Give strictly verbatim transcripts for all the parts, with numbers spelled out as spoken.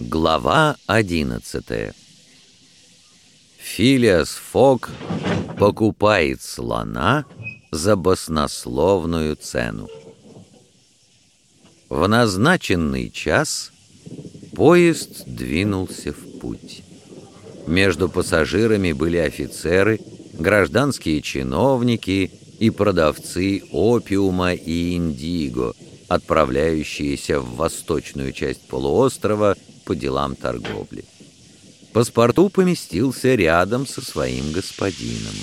Глава одиннадцатая. Филиас Фок покупает слона за баснословную цену. В назначенный час поезд двинулся в путь. Между пассажирами были офицеры, гражданские чиновники и продавцы опиума и индиго, отправляющиеся в восточную часть полуострова по делам торговли. Паспорту поместился рядом со своим господином.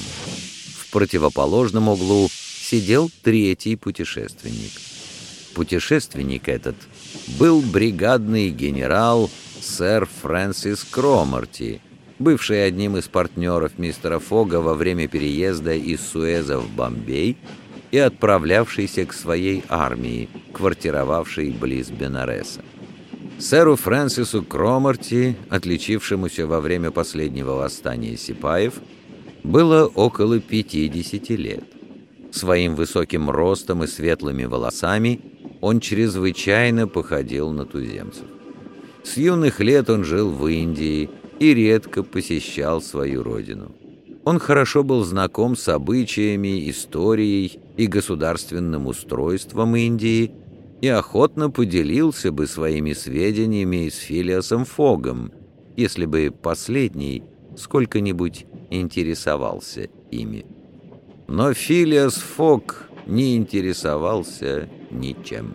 В противоположном углу сидел третий путешественник. Путешественник этот был бригадный генерал сэр Фрэнсис Кромарти, бывший одним из партнеров мистера Фога во время переезда из Суэза в Бомбей и отправлявшийся к своей армии, квартировавшей близ Бенареса. Сэру Фрэнсису Кромарти, отличившемуся во время последнего восстания сипаев, было около пятидесяти лет. Своим высоким ростом и светлыми волосами он чрезвычайно походил на туземцев. С юных лет он жил в Индии и редко посещал свою родину. Он хорошо был знаком с обычаями, историей и государственным устройством Индии и охотно поделился бы своими сведениями с Филиасом Фогом, если бы последний сколько-нибудь интересовался ими. Но Филиас Фог не интересовался ничем.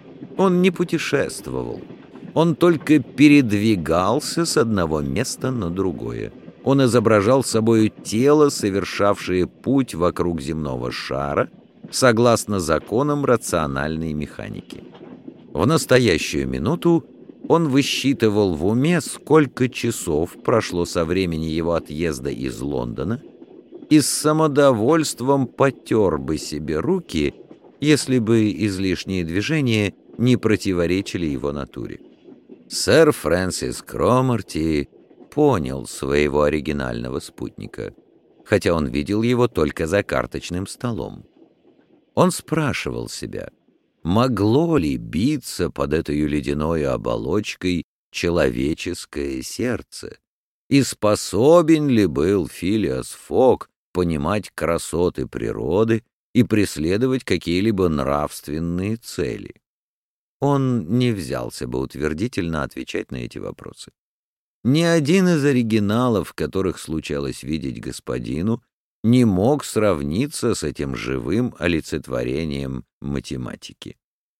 Он не путешествовал. Он только передвигался с одного места на другое. Он изображал собою тело, совершавшее путь вокруг земного шара, согласно законам рациональной механики. В настоящую минуту он высчитывал в уме, сколько часов прошло со времени его отъезда из Лондона, и с самодовольством потер бы себе руки, если бы излишние движения не противоречили его натуре. Сэр Фрэнсис Кромарти понял своего оригинального спутника, хотя он видел его только за карточным столом. Он спрашивал себя, могло ли биться под этой ледяной оболочкой человеческое сердце, и способен ли был Филиас Фог понимать красоты природы и преследовать какие-либо нравственные цели. Он не взялся бы утвердительно отвечать на эти вопросы. Ни один из оригиналов, которых случалось видеть господину, не мог сравниться с этим живым олицетворением математики.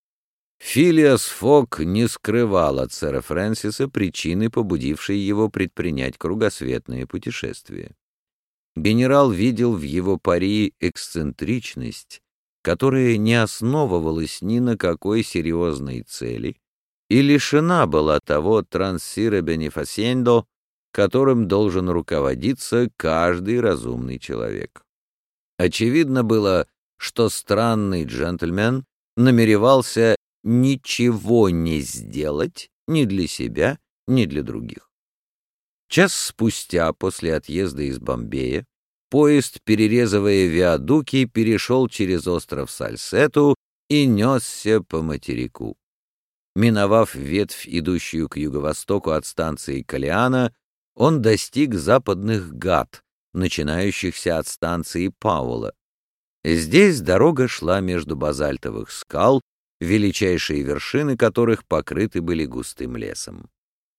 Филиас Фог не скрывал от сэра Фрэнсиса причины, побудившей его предпринять кругосветное путешествие. Генерал видел в его пари эксцентричность, которая не основывалась ни на какой серьезной цели и лишена была того трансире бенефасендо, которым должен руководиться каждый разумный человек. Очевидно было, что странный джентльмен намеревался ничего не сделать ни для себя, ни для других. Час спустя после отъезда из Бомбея поезд, перерезывая виадуки, перешел через остров Сальсету и несся по материку. Миновав ветвь, идущую к юго-востоку от станции Калиана, он достиг западных Гат, начинающихся от станции Паула. Здесь дорога шла между базальтовых скал, величайшие вершины которых покрыты были густым лесом.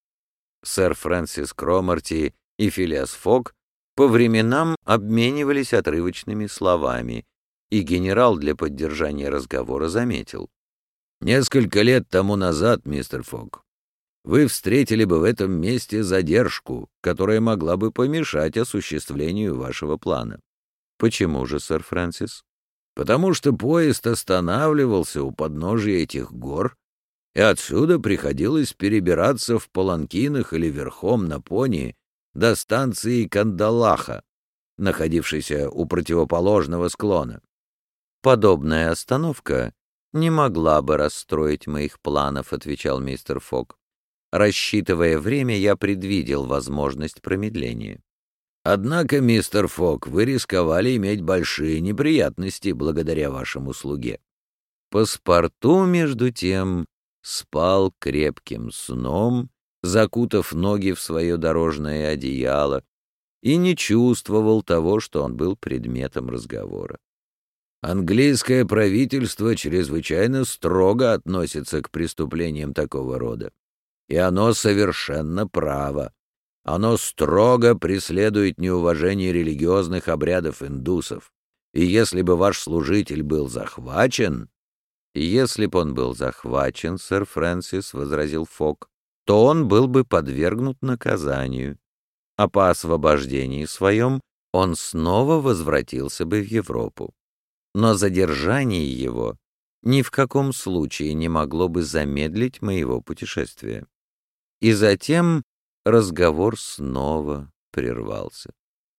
Сэр Фрэнсис Кромарти и Филиас Фог по временам обменивались отрывочными словами, и генерал для поддержания разговора заметил: «Несколько лет тому назад, мистер Фог, вы встретили бы в этом месте задержку, которая могла бы помешать осуществлению вашего плана». «Почему же, сэр Фрэнсис?» «Потому что поезд останавливался у подножия этих гор, и отсюда приходилось перебираться в паланкинах или верхом на пони до станции Кандалаха, находившейся у противоположного склона». «Подобная остановка не могла бы расстроить моих планов», — отвечал мистер Фог. «Рассчитывая время, я предвидел возможность промедления». «Однако, мистер Фог, вы рисковали иметь большие неприятности благодаря вашему слуге». Паспорту, между тем, спал крепким сном закутав ноги в свое дорожное одеяло, и не чувствовал того, что он был предметом разговора. Английское правительство чрезвычайно строго относится к преступлениям такого рода, и оно совершенно право. Оно строго преследует неуважение религиозных обрядов индусов, и если бы ваш служитель был захвачен... «Если б он был захвачен, сэр Фрэнсис, — возразил Фок, — то он был бы подвергнут наказанию, а по освобождении своем он снова возвратился бы в Европу. Но задержание его ни в каком случае не могло бы замедлить моего путешествия». И затем разговор снова прервался.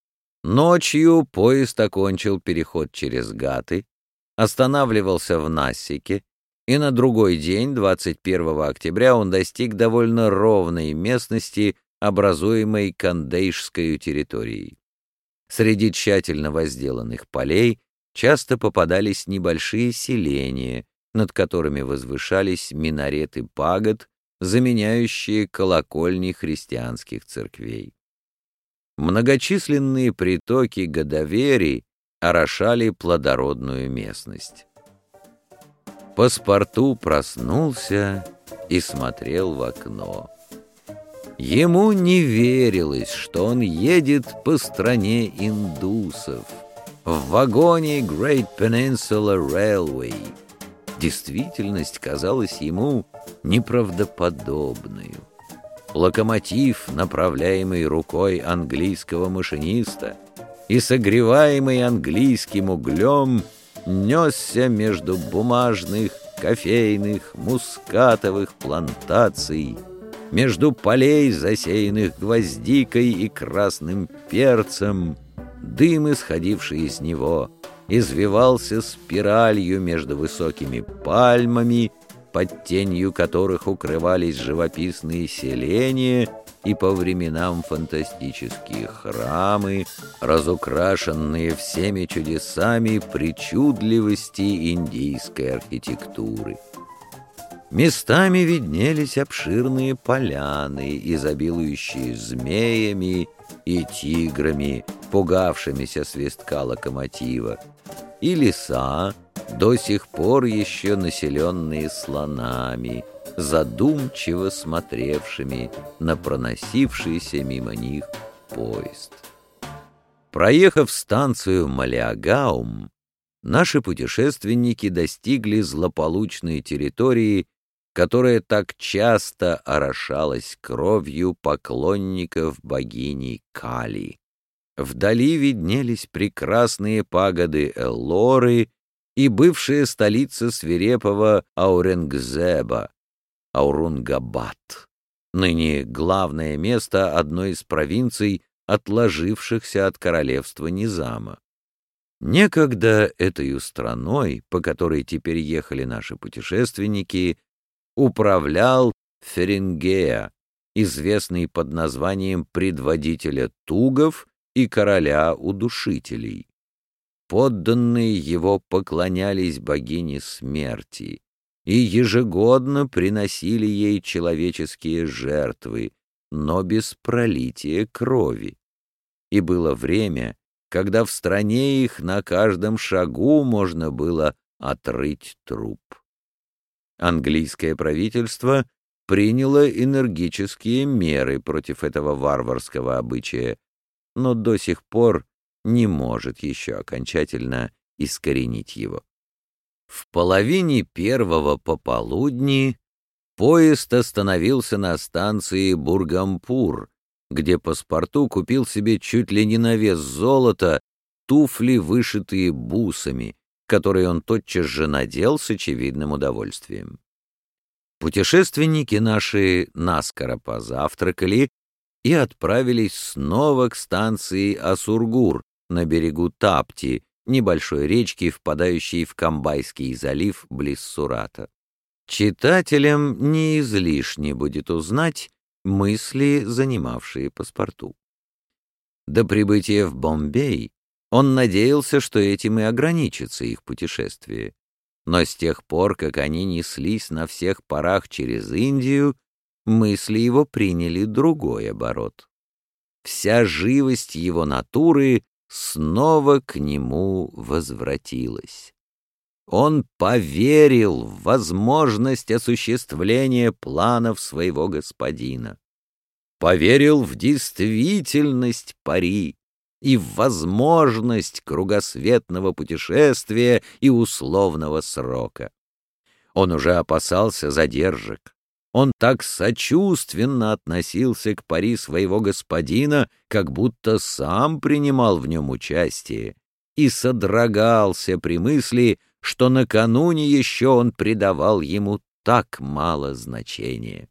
Ночью поезд окончил переход через Гаты, останавливался в Нассике, и на другой день, двадцать первого октября, он достиг довольно ровной местности, образуемой Кандейшской территорией. Среди тщательно возделанных полей часто попадались небольшие селения, над которыми возвышались минареты пагод, заменяющие колокольни христианских церквей. Многочисленные притоки Годовери орошали плодородную местность. Паспорту проснулся и смотрел в окно. Ему не верилось, что он едет по стране индусов, в вагоне Great Peninsula Railway. Действительность казалась ему неправдоподобной. Локомотив, направляемый рукой английского машиниста и согреваемый английским углем, несся между бумажных, кофейных, мускатовых плантаций, между полей, засеянных гвоздикой и красным перцем. Дым, исходивший из него, извивался спиралью между высокими пальмами, под тенью которых укрывались живописные селения и по временам фантастические храмы, разукрашенные всеми чудесами причудливости индийской архитектуры. Местами виднелись обширные поляны, изобилующие змеями и тиграми, пугавшимися свистка локомотива, и леса, до сих пор еще населенные слонами, задумчиво смотревшими на проносившийся мимо них поезд. Проехав станцию Малиагаум, наши путешественники достигли злополучной территории, которая так часто орошалась кровью поклонников богини Кали. Вдали виднелись прекрасные пагоды Эллоры и бывшая столица свирепого Ауренгзеба, Аурунгабад, ныне главное место одной из провинций, отложившихся от королевства Низама. Некогда этой страной, по которой теперь ехали наши путешественники, управлял Ферингея, известный под названием предводителя тугов и короля удушителей. Подданные его поклонялись богине смерти и ежегодно приносили ей человеческие жертвы, но без пролития крови. И было время, когда в стране их на каждом шагу можно было отрыть труп. Английское правительство приняло энергические меры против этого варварского обычая, но до сих пор не может еще окончательно искоренить его. В половине первого пополудни поезд остановился на станции Бургампур, где паспорту купил себе чуть ли не на вес золота туфли, вышитые бусами, которые он тотчас же надел с очевидным удовольствием. Путешественники наши наскоро позавтракали и отправились снова к станции Асургур на берегу Тапти, небольшой речки, впадающей в Камбайский залив близ Сурата. Читателям не излишне будет узнать мысли, занимавшие паспорту. До прибытия в Бомбей он надеялся, что этим и ограничится их путешествие. Но с тех пор, как они неслись на всех парах через Индию, мысли его приняли другой оборот. Вся живость его натуры снова к нему возвратилась. Он поверил в возможность осуществления планов своего господина, поверил в действительность пари и в возможность кругосветного путешествия и условного срока. Он уже опасался задержек. Он так сочувственно относился к пари своего господина, как будто сам принимал в нем участие, и содрогался при мысли, что накануне еще он придавал ему так мало значения.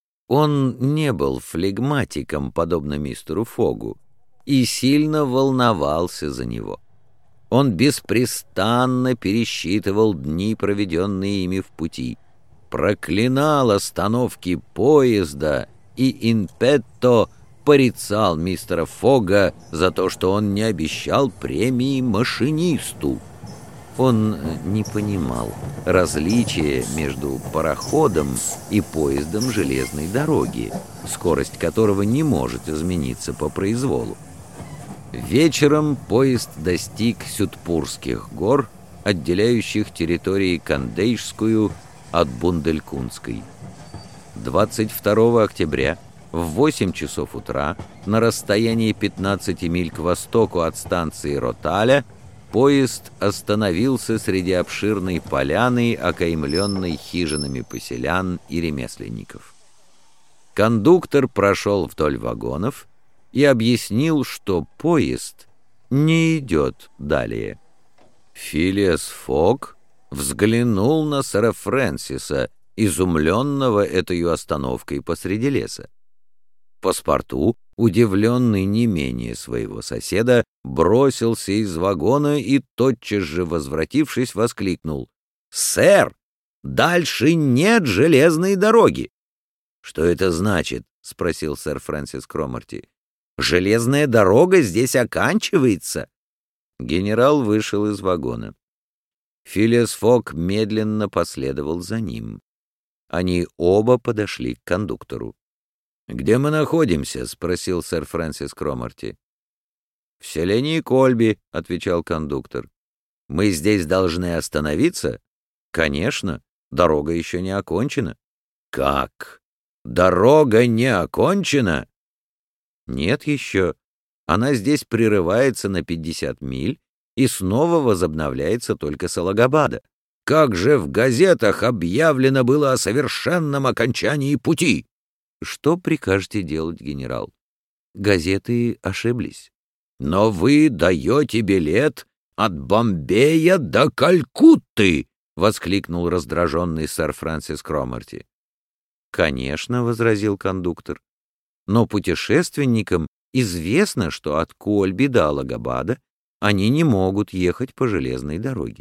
Он не был флегматиком, подобно мистеру Фогу, и сильно волновался за него. Он беспрестанно пересчитывал дни, проведенные ими в пути, проклинал остановки поезда и in petto порицал мистера Фога за то, что он не обещал премии машинисту. Он не понимал различия между пароходом и поездом железной дороги, скорость которого не может измениться по произволу. Вечером поезд достиг Сютпурских гор, отделяющих территории Кандейшскую от Бунделькундской. двадцать второго октября в восемь часов утра на расстоянии пятнадцати миль к востоку от станции Роталя поезд остановился среди обширной поляны, окаймленной хижинами поселян и ремесленников. Кондуктор прошел вдоль вагонов и объяснил, что поезд не идет далее. Филиас Фог взглянул на сэра Фрэнсиса, изумленного этой остановкой посреди леса. Паспорту, удивленный не менее своего соседа, бросился из вагона и, тотчас же возвратившись, воскликнул: «Сэр, дальше нет железной дороги!» «Что это значит?» — спросил сэр Фрэнсис Кромарти. «Железная дорога здесь оканчивается!» Генерал вышел из вагона. Филиас Фог медленно последовал за ним. Они оба подошли к кондуктору. «Где мы находимся?» — спросил сэр Фрэнсис Кромарти. «В селении Кольби», — отвечал кондуктор. «Мы здесь должны остановиться?» «Конечно, дорога еще не окончена». «Как? Дорога не окончена?» «Нет еще. Она здесь прерывается на пятьдесят миль и снова возобновляется только с Алагабада». «Как же в газетах объявлено было о совершенном окончании пути?» «Что прикажете делать, генерал? Газеты ошиблись». «Но вы даете билет от Бомбея до Калькутты!» — воскликнул раздраженный сэр Фрэнсис Кромарти. «Конечно», — возразил кондуктор, — «но путешественникам известно, что от Кольби до Алагабада они не могут ехать по железной дороге».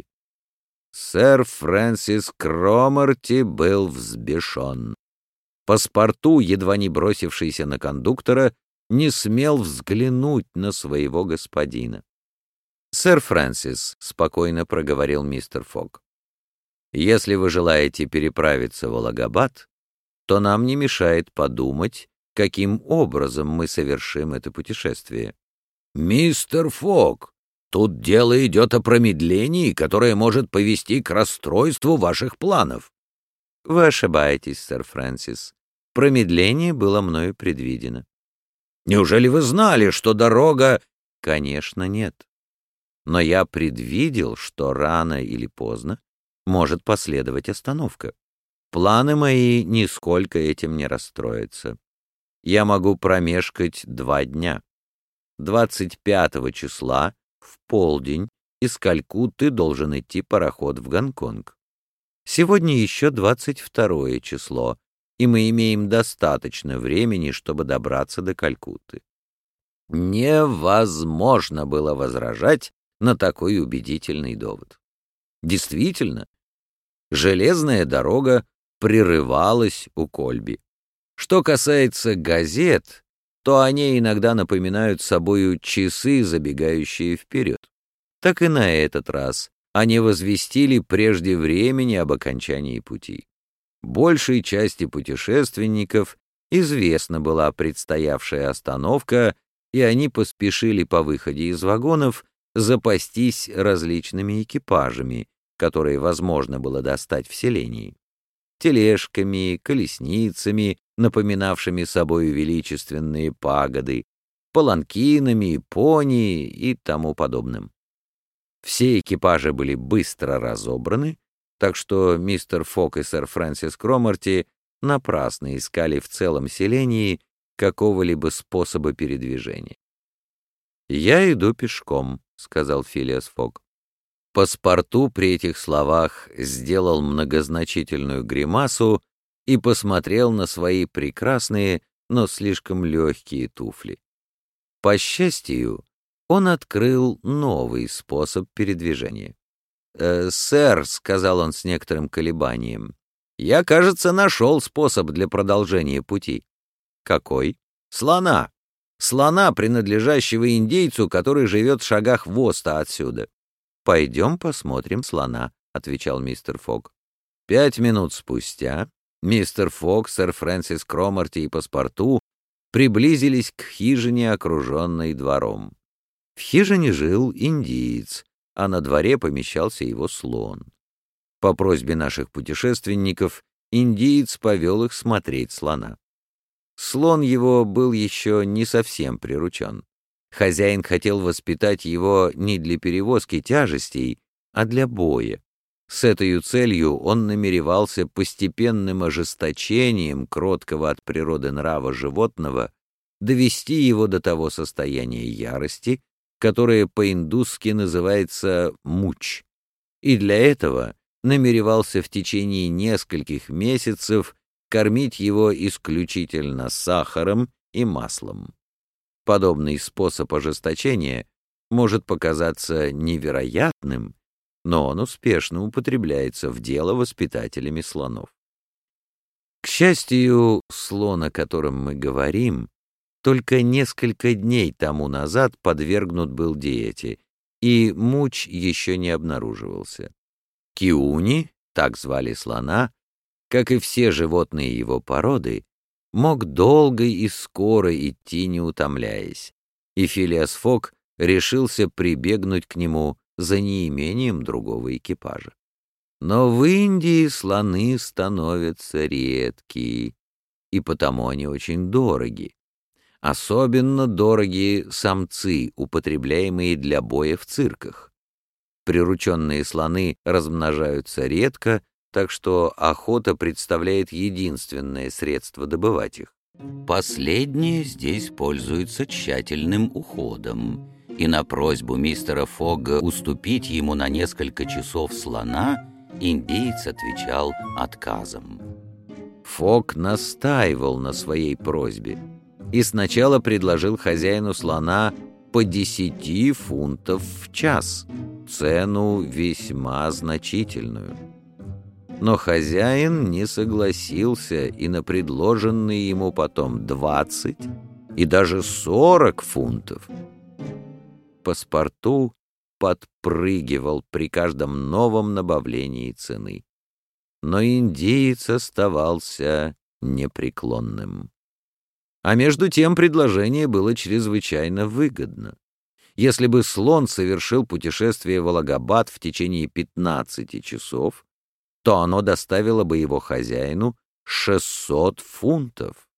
Сэр Фрэнсис Кромарти был взбешен. Паспорту, едва не бросившийся на кондуктора, не смел взглянуть на своего господина. «Сэр Фрэнсис», — спокойно проговорил мистер Фог, — «если вы желаете переправиться в Алагабад, то нам не мешает подумать, каким образом мы совершим это путешествие». «Мистер Фог, тут дело идет о промедлении, которое может повести к расстройству ваших планов». «Вы ошибаетесь, сэр Фрэнсис. Промедление было мною предвидено». «Неужели вы знали, что дорога...» «Конечно, нет. Но я предвидел, что рано или поздно может последовать остановка. Планы мои нисколько этим не расстроятся. Я могу промешкать два дня. двадцать пятого числа в полдень из Калькутты должен идти пароход в Гонконг. Сегодня еще двадцать второе число, и мы имеем достаточно времени, чтобы добраться до Калькутты». Невозможно было возражать на такой убедительный довод. Действительно, железная дорога прерывалась у Кольби. Что касается газет, то они иногда напоминают собою часы, забегающие вперед. Так и на этот раз они возвестили прежде времени об окончании пути. Большей части путешественников известна была предстоявшая остановка, и они поспешили по выходе из вагонов запастись различными экипажами, которые возможно было достать в селении. Тележками, колесницами, напоминавшими собою величественные пагоды, паланкинами, пони и тому подобным. Все экипажи были быстро разобраны, так что мистер Фок и сэр Фрэнсис Кромарти напрасно искали в целом селении какого-либо способа передвижения. «Я иду пешком», — сказал Филиас Фок. Паспорту при этих словах сделал многозначительную гримасу и посмотрел на свои прекрасные, но слишком легкие туфли. По счастью, он открыл новый способ передвижения. «Э, «Сэр», — сказал он с некоторым колебанием, — «я, кажется, нашел способ для продолжения пути». «Какой?» «Слона. Слона, принадлежащего индейцу, который живет в шагах воста отсюда». «Пойдем посмотрим слона», — отвечал мистер Фок. Пять минут спустя мистер Фок, сэр Фрэнсис Кромарти и паспорту приблизились к хижине, окруженной двором. В хижине жил индиец, а на дворе помещался его слон. По просьбе наших путешественников индиец повел их смотреть слона. Слон его был еще не совсем приручен. Хозяин хотел воспитать его не для перевозки тяжестей, а для боя. С этой целью он намеревался постепенным ожесточением кроткого от природы нрава животного довести его до того состояния ярости, которое по-индусски называется муч, и для этого намеревался в течение нескольких месяцев кормить его исключительно сахаром и маслом. Подобный способ ожесточения может показаться невероятным, но он успешно употребляется в дело воспитателями слонов. К счастью, слон, о котором мы говорим, только несколько дней тому назад подвергнут был диете, и муч еще не обнаруживался. Киуни, так звали слона, как и все животные его породы, мог долго и скоро идти, не утомляясь, и Филиас Фок решился прибегнуть к нему за неимением другого экипажа. Но в Индии слоны становятся редкие, и потому они очень дороги. Особенно дороги самцы, употребляемые для боя в цирках. Прирученные слоны размножаются редко, так что охота представляет единственное средство добывать их. Последние здесь пользуются тщательным уходом, и на просьбу мистера Фога уступить ему на несколько часов слона индеец отвечал отказом. Фог настаивал на своей просьбе и сначала предложил хозяину слона по десяти фунтов в час, цену весьма значительную. Но хозяин не согласился и на предложенные ему потом двадцать и даже сорок фунтов. Паспорту подпрыгивал при каждом новом набавлении цены. Но индеец оставался непреклонным. А между тем предложение было чрезвычайно выгодно. Если бы слон совершил путешествие в Алагабад в течение пятнадцати часов, то оно доставило бы его хозяину шестьсот фунтов.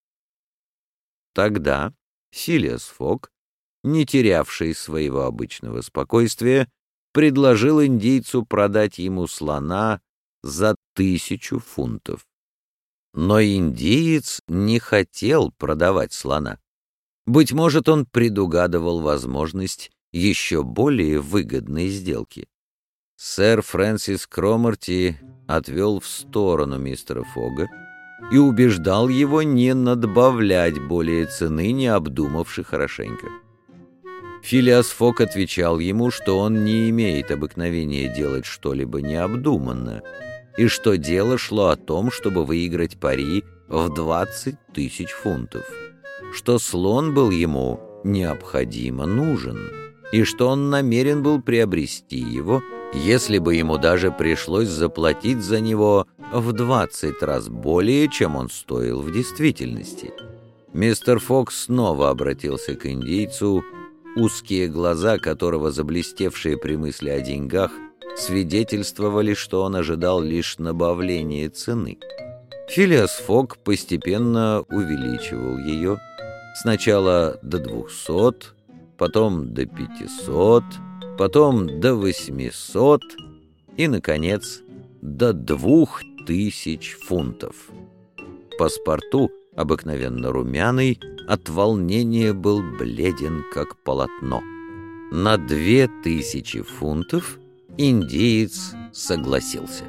Тогда Филиас Фок, не терявший своего обычного спокойствия, предложил индейцу продать ему слона за тысячу фунтов. Но индиец не хотел продавать слона. Быть может, он предугадывал возможность еще более выгодной сделки. Сэр Фрэнсис Кромарти отвел в сторону мистера Фога и убеждал его не надбавлять более цены, не обдумавши хорошенько. Филиас Фок отвечал ему, что он не имеет обыкновения делать что-либо необдуманно, и что дело шло о том, чтобы выиграть пари в двадцать тысяч фунтов, что слон был ему необходимо нужен, и что он намерен был приобрести его если бы ему даже пришлось заплатить за него в двадцать раз более, чем он стоил в действительности. Мистер Фокс снова обратился к индейцу, узкие глаза которого, заблестевшие при мысли о деньгах, свидетельствовали, что он ожидал лишь набавления цены. Филиас Фок постепенно увеличивал ее, сначала до двухсот, потом до пятисот, потом до восьмисот и, наконец, до двух тысяч фунтов. Паспорту, обыкновенно румяный, от волнения был бледен, как полотно. На две тысячи фунтов индиец согласился.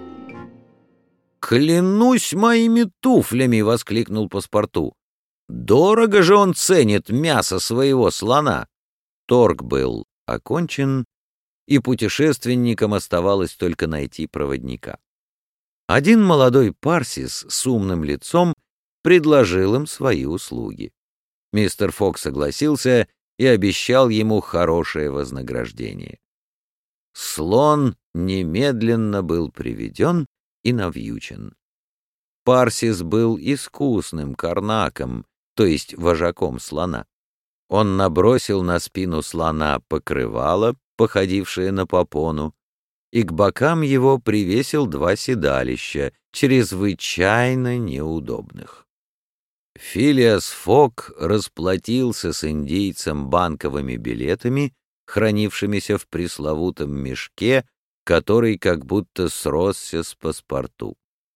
«Клянусь моими туфлями!» — воскликнул паспорту. «Дорого же он ценит мясо своего слона!» Торг был окончен, и путешественникам оставалось только найти проводника. Один молодой парсис с умным лицом предложил им свои услуги. Мистер Фокс согласился и обещал ему хорошее вознаграждение. Слон немедленно был приведен и навьючен. Парсис был искусным карнаком, то есть вожаком слона. Он набросил на спину слона покрывало, походившее на попону, и к бокам его привесил два седалища, чрезвычайно неудобных. Филиас Фок расплатился с индейцем банковыми билетами, хранившимися в пресловутом мешке, который как будто сросся с паспорту.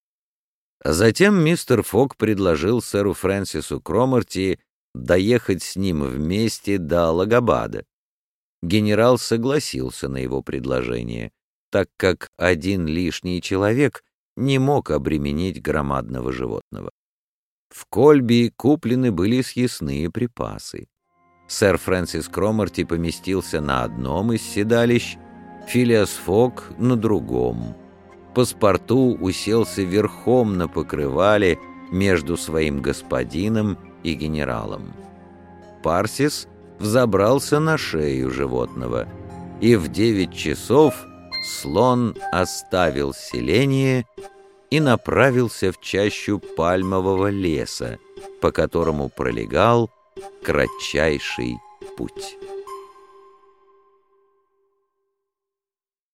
Затем мистер Фок предложил сэру Фрэнсису Кромарти доехать с ним вместе до Аллахабада. Генерал согласился на его предложение, так как один лишний человек не мог обременить громадного животного. В Кольби куплены были съестные припасы. Сэр Фрэнсис Кромарти поместился на одном из седалищ, Филиас Фок — на другом. Паспорту уселся верхом на покрывале между своим господином и генералом. Парсис взобрался на шею животного, и в девять часов слон оставил селение и направился в чащу пальмового леса, по которому пролегал кратчайший путь.